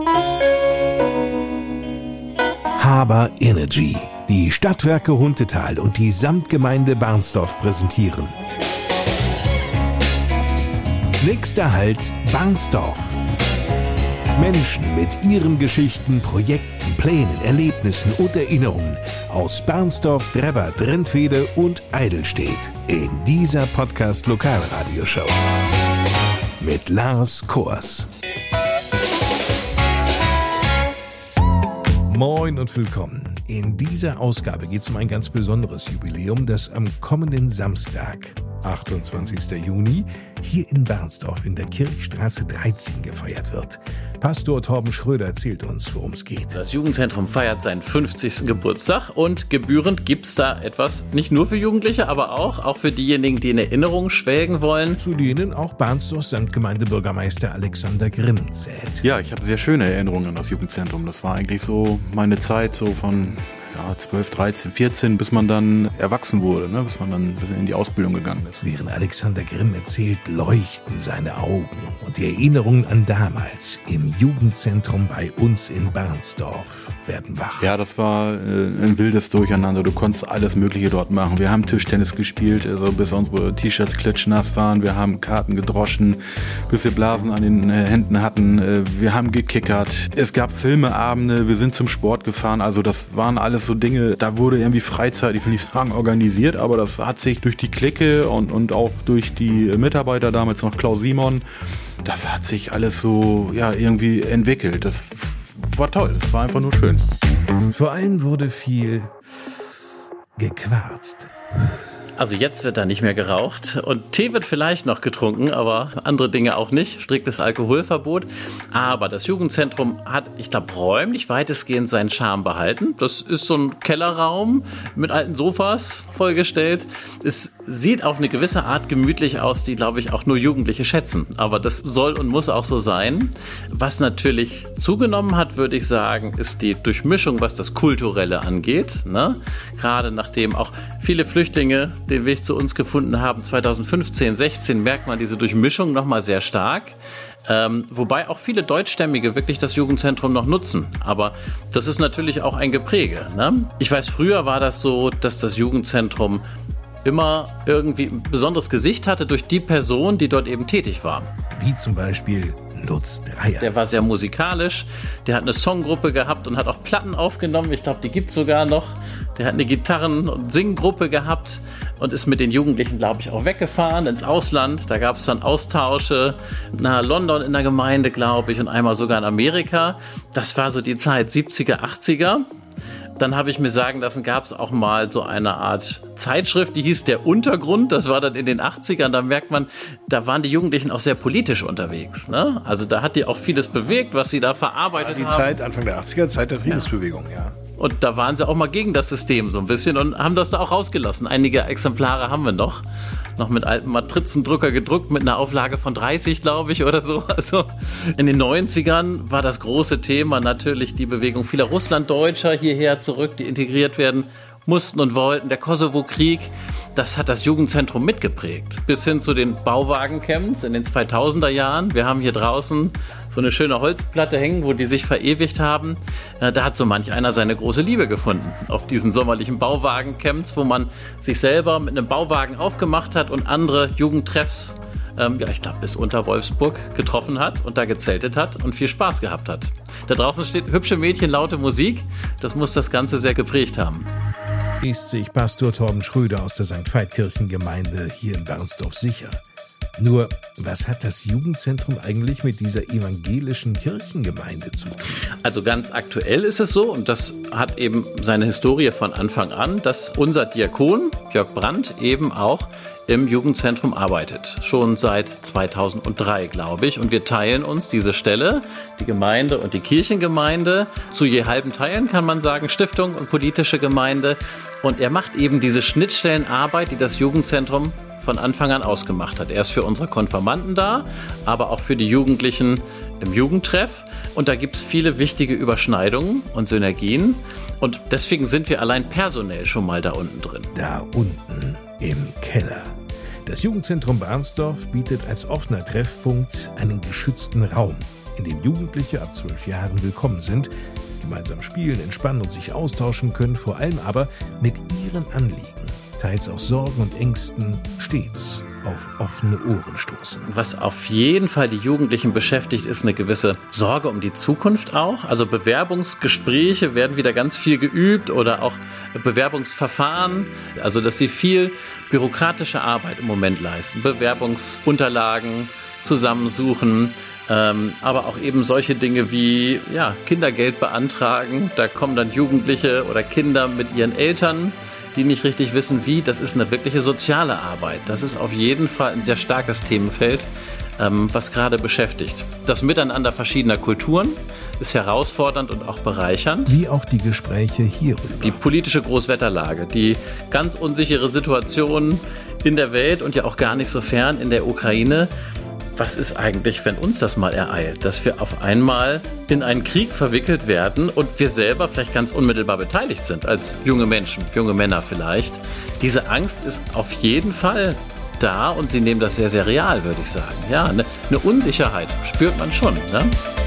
Haber Energy, die Stadtwerke Huntetal und die Samtgemeinde Barnsdorf präsentieren. Nächster Halt Barnsdorf. Menschen mit ihren Geschichten, Projekten, Plänen, Erlebnissen und Erinnerungen aus Barnsdorf, Drebber, Drentfehde und Eidelstedt in dieser Podcast-Lokalradioshow mit Lars Kors. Moin und willkommen. In dieser Ausgabe geht es um ein ganz besonderes Jubiläum, das am kommenden Samstag, 28. Juni, hier in Barnsdorf in der Kirchstraße 13 gefeiert wird. Pastor Torben Schröder erzählt uns, worum es geht. Das Jugendzentrum feiert seinen 50. Geburtstag und gebührend gibt es da etwas, nicht nur für Jugendliche, aber auch für diejenigen, die in Erinnerung schwelgen wollen. Zu denen auch Barnsdorfs Samtgemeindebürgermeister Alexander Grimm zählt. Ja, ich habe sehr schöne Erinnerungen an das Jugendzentrum. Das war eigentlich so meine Zeit so von 12, 13, 14, bis man dann erwachsen wurde, bis man dann in die Ausbildung gegangen ist. Während Alexander Grimm erzählt, leuchten seine Augen und die Erinnerungen an damals im Jugendzentrum bei uns in Barnsdorf werden wach. Ja, das war ein wildes Durcheinander. Du konntest alles Mögliche dort machen. Wir haben Tischtennis gespielt, also bis unsere T-Shirts klitschnass waren. Wir haben Karten gedroschen, bis wir Blasen an den Händen hatten. Wir haben gekickert. Es gab Filmeabende. Wir sind zum Sport gefahren. Also das waren alles so Dinge, da wurde irgendwie Freizeit, ich will nicht sagen organisiert, aber das hat sich durch die Clique und auch durch die Mitarbeiter, damals noch Klaus Simon, das hat sich alles so irgendwie entwickelt. Das war toll, das war einfach nur schön. Vor allem wurde viel gequarzt. Also jetzt wird da nicht mehr geraucht und Tee wird vielleicht noch getrunken, aber andere Dinge auch nicht. Striktes Alkoholverbot. Aber das Jugendzentrum hat, ich glaube, räumlich weitestgehend seinen Charme behalten. Das ist so ein Kellerraum mit alten Sofas vollgestellt. Es sieht auf eine gewisse Art gemütlich aus, die, glaube ich, auch nur Jugendliche schätzen. Aber das soll und muss auch so sein. Was natürlich zugenommen hat, würde ich sagen, ist die Durchmischung, was das Kulturelle angeht. Gerade nachdem auch viele Flüchtlinge den Weg zu uns gefunden haben, 2015, 16, merkt man diese Durchmischung nochmal sehr stark. Wobei auch viele Deutschstämmige wirklich das Jugendzentrum noch nutzen. Aber das ist natürlich auch ein Gepräge. Ich weiß, früher war das so, dass das Jugendzentrum immer irgendwie ein besonderes Gesicht hatte durch die Person, die dort eben tätig war. Wie zum Beispiel Lutz Dreier. Der war sehr musikalisch, der hat eine Songgruppe gehabt und hat auch Platten aufgenommen. Ich glaube, die gibt es sogar noch. Der hat eine Gitarren- und Singgruppe gehabt und ist mit den Jugendlichen, glaube ich, auch weggefahren ins Ausland. Da gab es dann Austausche nach London in der Gemeinde, glaube ich, und einmal sogar in Amerika. Das war so die Zeit 70er, 80er. Dann habe ich mir sagen lassen, gab es auch mal so eine Art Zeitschrift, die hieß Der Untergrund. Das war dann in den 80ern. Da merkt man, da waren die Jugendlichen auch sehr politisch unterwegs. Also da hat die auch vieles bewegt, was sie da verarbeitet haben. Die Zeit, Anfang der 80er, Zeit der Friedensbewegung, ja. Und da waren sie auch mal gegen das System so ein bisschen und haben das da auch rausgelassen. Einige Exemplare haben wir noch mit alten Matrizendrucker gedruckt, mit einer Auflage von 30, glaube ich, oder so. Also in den 90ern war das große Thema natürlich die Bewegung vieler Russlanddeutscher hierher zurück, die integriert werden mussten und wollten. Der Kosovo-Krieg, das hat das Jugendzentrum mitgeprägt. Bis hin zu den Bauwagencamps in den 2000er Jahren. Wir haben hier draußen so eine schöne Holzplatte hängen, wo die sich verewigt haben. Da hat so manch einer seine große Liebe gefunden. Auf diesen sommerlichen Bauwagencamps, wo man sich selber mit einem Bauwagen aufgemacht hat und andere Jugendtreffs, ich glaube bis unter Wolfsburg, getroffen hat und da gezeltet hat und viel Spaß gehabt hat. Da draußen steht hübsche Mädchen, laute Musik. Das muss das Ganze sehr geprägt haben. Ist sich Pastor Torben Schröder aus der St. Veit-Kirchengemeinde hier in Barnsdorf sicher. Nur, was hat das Jugendzentrum eigentlich mit dieser evangelischen Kirchengemeinde zu tun? Also ganz aktuell ist es so, und das hat eben seine Historie von Anfang an, dass unser Diakon, Jörg Brandt, eben auch im Jugendzentrum arbeitet. Schon seit 2003, glaube ich. Und wir teilen uns diese Stelle, die Gemeinde und die Kirchengemeinde, zu je halben Teilen, kann man sagen, Stiftung und politische Gemeinde. Und er macht eben diese Schnittstellenarbeit, die das Jugendzentrum von Anfang an ausgemacht hat. Er ist für unsere Konfirmanden da, aber auch für die Jugendlichen im Jugendtreff. Und da gibt es viele wichtige Überschneidungen und Synergien. Und deswegen sind wir allein personell schon mal da unten drin. Da unten im Keller. Das Jugendzentrum Barnsdorf bietet als offener Treffpunkt einen geschützten Raum. in dem Jugendliche ab 12 Jahren willkommen sind, gemeinsam spielen, entspannen und sich austauschen können, vor allem aber mit ihren Anliegen, teils auch Sorgen und Ängsten, stets auf offene Ohren stoßen. Was auf jeden Fall die Jugendlichen beschäftigt, ist eine gewisse Sorge um die Zukunft auch. Also Bewerbungsgespräche werden wieder ganz viel geübt oder auch Bewerbungsverfahren. Also dass sie viel bürokratische Arbeit im Moment leisten. Bewerbungsunterlagen zusammensuchen, aber auch eben solche Dinge wie Kindergeld beantragen. Da kommen dann Jugendliche oder Kinder mit ihren Eltern, die nicht richtig wissen, wie. Das ist eine wirkliche soziale Arbeit. Das ist auf jeden Fall ein sehr starkes Themenfeld, was gerade beschäftigt. Das Miteinander verschiedener Kulturen ist herausfordernd und auch bereichernd. Wie auch die Gespräche hierüber. Die politische Großwetterlage, die ganz unsichere Situation in der Welt und ja auch gar nicht so fern in der Ukraine. Was ist eigentlich, wenn uns das mal ereilt, dass wir auf einmal in einen Krieg verwickelt werden und wir selber vielleicht ganz unmittelbar beteiligt sind, als junge Menschen, junge Männer vielleicht. Diese Angst ist auf jeden Fall da und sie nehmen das sehr, sehr real, würde ich sagen. Ja, eine Unsicherheit spürt man schon, ne?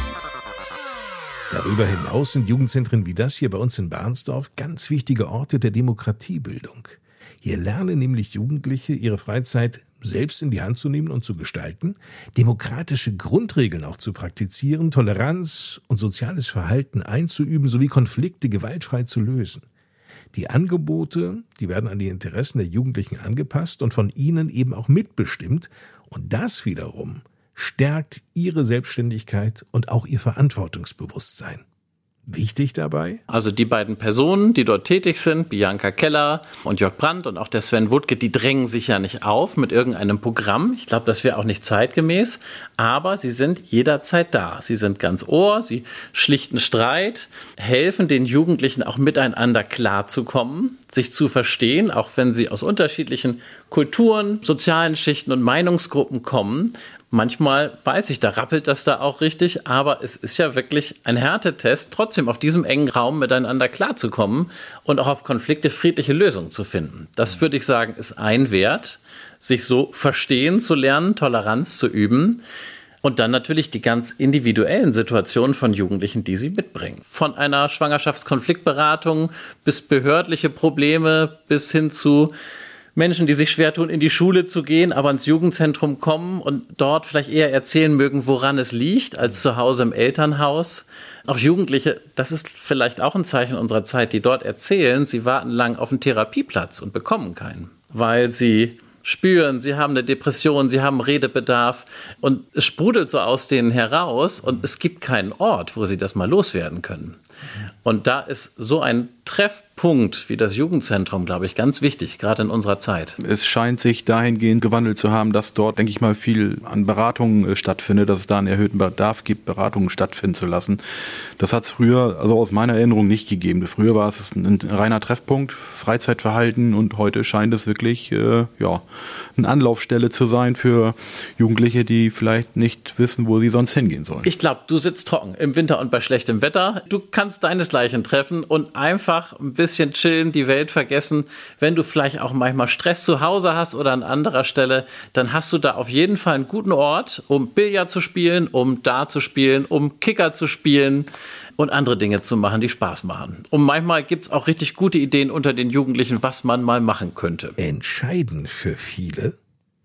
Darüber hinaus sind Jugendzentren wie das hier bei uns in Barnsdorf ganz wichtige Orte der Demokratiebildung. Hier lernen nämlich Jugendliche ihre Freizeit selbst in die Hand zu nehmen und zu gestalten, demokratische Grundregeln auch zu praktizieren, Toleranz und soziales Verhalten einzuüben sowie Konflikte gewaltfrei zu lösen. Die Angebote, die werden an die Interessen der Jugendlichen angepasst und von ihnen eben auch mitbestimmt und das wiederum stärkt ihre Selbstständigkeit und auch ihr Verantwortungsbewusstsein. Wichtig dabei? Also die beiden Personen, die dort tätig sind, Bianca Keller und Jörg Brandt und auch der Sven Wuttke, die drängen sich ja nicht auf mit irgendeinem Programm. Ich glaube, das wäre auch nicht zeitgemäß, aber sie sind jederzeit da. Sie sind ganz Ohr, sie schlichten Streit, helfen den Jugendlichen auch miteinander klarzukommen, sich zu verstehen, auch wenn sie aus unterschiedlichen Kulturen, sozialen Schichten und Meinungsgruppen kommen. Manchmal weiß ich, da rappelt das da auch richtig, aber es ist ja wirklich ein Härtetest, trotzdem auf diesem engen Raum miteinander klarzukommen und auch auf Konflikte friedliche Lösungen zu finden. Das würde ich sagen, ist ein Wert, sich so verstehen zu lernen, Toleranz zu üben und dann natürlich die ganz individuellen Situationen von Jugendlichen, die sie mitbringen. Von einer Schwangerschaftskonfliktberatung bis behördliche Probleme bis hin zu Menschen, die sich schwer tun, in die Schule zu gehen, aber ins Jugendzentrum kommen und dort vielleicht eher erzählen mögen, woran es liegt, als zu Hause im Elternhaus. Auch Jugendliche, das ist vielleicht auch ein Zeichen unserer Zeit, die dort erzählen, sie warten lang auf einen Therapieplatz und bekommen keinen, weil sie spüren, sie haben eine Depression, sie haben Redebedarf und es sprudelt so aus denen heraus und es gibt keinen Ort, wo sie das mal loswerden können. Und da ist so ein Treffpunkt wie das Jugendzentrum, glaube ich, ganz wichtig, gerade in unserer Zeit. Es scheint sich dahingehend gewandelt zu haben, dass dort, denke ich mal, viel an Beratungen stattfindet, dass es da einen erhöhten Bedarf gibt, Beratungen stattfinden zu lassen. Das hat es früher, also aus meiner Erinnerung, nicht gegeben. Früher war es ein reiner Treffpunkt, Freizeitverhalten und heute scheint es wirklich eine Anlaufstelle zu sein für Jugendliche, die vielleicht nicht wissen, wo sie sonst hingehen sollen. Ich glaube, du sitzt trocken im Winter und bei schlechtem Wetter. Du kannst deinesgleichen treffen und einfach ein bisschen chillen, die Welt vergessen. Wenn du vielleicht auch manchmal Stress zu Hause hast oder an anderer Stelle, dann hast du da auf jeden Fall einen guten Ort, um Billard zu spielen, um Dart zu spielen, um Kicker zu spielen und andere Dinge zu machen, die Spaß machen. Und manchmal gibt es auch richtig gute Ideen unter den Jugendlichen, was man mal machen könnte. Entscheidend für viele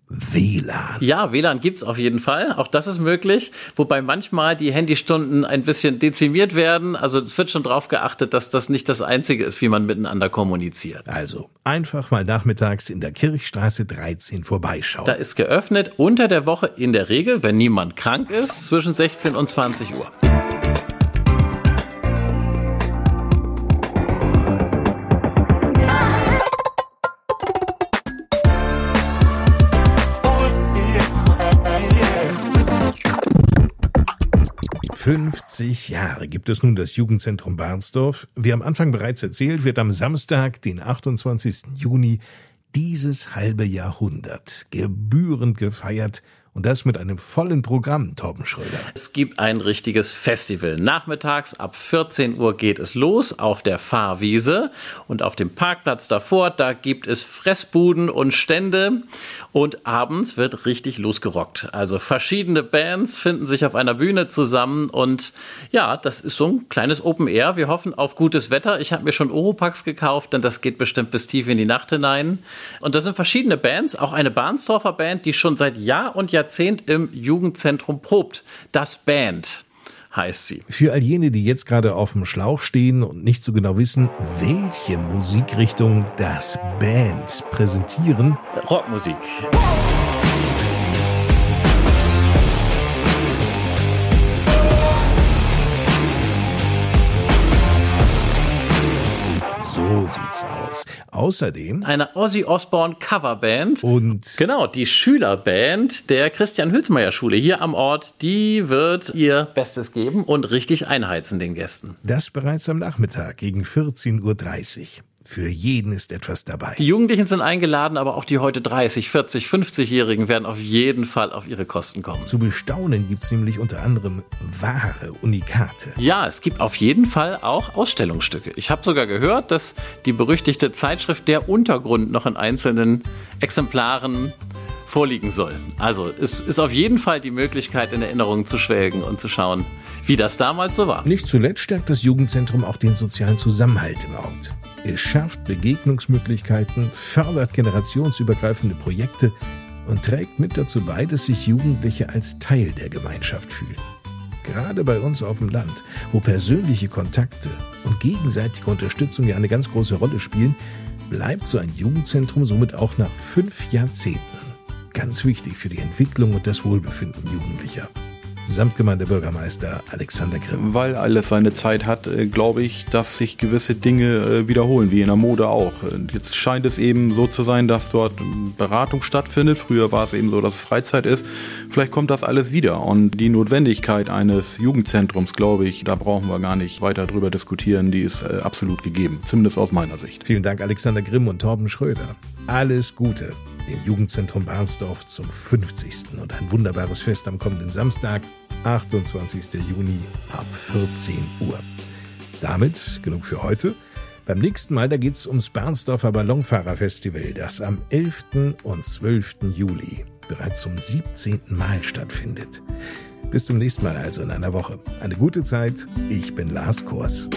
WLAN. Ja, WLAN gibt's auf jeden Fall. Auch das ist möglich. Wobei manchmal die Handystunden ein bisschen dezimiert werden. Also es wird schon drauf geachtet, dass das nicht das Einzige ist, wie man miteinander kommuniziert. Also einfach mal nachmittags in der Kirchstraße 13 vorbeischauen. Da ist geöffnet unter der Woche in der Regel, wenn niemand krank ist, zwischen 16 und 20 Uhr. Jahre gibt es nun das Jugendzentrum Barnsdorf. Wie am Anfang bereits erzählt, wird am Samstag, den 28. Juni, dieses halbe Jahrhundert gebührend gefeiert Und das mit einem vollen Programm, Torben Schröder. Es gibt ein richtiges Festival. Nachmittags ab 14 Uhr geht es los auf der Fahrwiese. Und auf dem Parkplatz davor, da gibt es Fressbuden und Stände. Und abends wird richtig losgerockt. Also verschiedene Bands finden sich auf einer Bühne zusammen. Und ja, das ist so ein kleines Open Air. Wir hoffen auf gutes Wetter. Ich habe mir schon Oropax gekauft, denn das geht bestimmt bis tief in die Nacht hinein. Und da sind verschiedene Bands, auch eine Bahnsdorfer Band, die schon seit Jahr und Jahrzehnt im Jugendzentrum probt. Das Band heißt sie. Für all jene, die jetzt gerade auf dem Schlauch stehen und nicht so genau wissen, welche Musikrichtung das Band präsentieren. Rockmusik. So sieht's aus. Außerdem eine Ozzy Osbourne Coverband. Und genau, die Schülerband der Christian-Hülsmeyer-Schule hier am Ort, die wird ihr Bestes geben und richtig einheizen den Gästen. Das bereits am Nachmittag gegen 14.30 Uhr. Für jeden ist etwas dabei. Die Jugendlichen sind eingeladen, aber auch die heute 30, 40, 50-Jährigen werden auf jeden Fall auf ihre Kosten kommen. Zu bestaunen gibt's nämlich unter anderem wahre Unikate. Ja, es gibt auf jeden Fall auch Ausstellungsstücke. Ich habe sogar gehört, dass die berüchtigte Zeitschrift Der Untergrund noch in einzelnen Exemplaren vorliegen soll. Also es ist auf jeden Fall die Möglichkeit, in Erinnerungen zu schwelgen und zu schauen, wie das damals so war. Nicht zuletzt stärkt das Jugendzentrum auch den sozialen Zusammenhalt im Ort. Es schafft Begegnungsmöglichkeiten, fördert generationsübergreifende Projekte und trägt mit dazu bei, dass sich Jugendliche als Teil der Gemeinschaft fühlen. Gerade bei uns auf dem Land, wo persönliche Kontakte und gegenseitige Unterstützung ja eine ganz große Rolle spielen, bleibt so ein Jugendzentrum somit auch nach 5 Jahrzehnten ganz wichtig für die Entwicklung und das Wohlbefinden Jugendlicher. Samtgemeindebürgermeister Alexander Grimm. Weil alles seine Zeit hat, glaube ich, dass sich gewisse Dinge wiederholen, wie in der Mode auch. Jetzt scheint es eben so zu sein, dass dort Beratung stattfindet. Früher war es eben so, dass es Freizeit ist. Vielleicht kommt das alles wieder. Und die Notwendigkeit eines Jugendzentrums, glaube ich, da brauchen wir gar nicht weiter drüber diskutieren. Die ist absolut gegeben, zumindest aus meiner Sicht. Vielen Dank, Alexander Grimm und Torben Schröder. Alles Gute dem Jugendzentrum Barnsdorf zum 50. und ein wunderbares Fest am kommenden Samstag, 28. Juni ab 14 Uhr. Damit genug für heute. Beim nächsten Mal, da geht's ums Barnsdorfer Ballonfahrerfestival, das am 11. und 12. Juli bereits zum 17. Mal stattfindet. Bis zum nächsten Mal, also in einer Woche. Eine gute Zeit. Ich bin Lars Kors.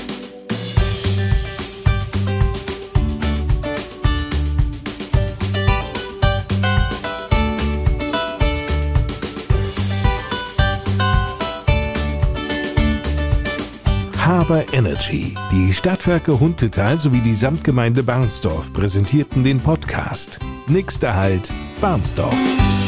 Haber Energy, die Stadtwerke Huntetal sowie die Samtgemeinde Barnsdorf präsentierten den Podcast. Nächster Halt, Barnsdorf.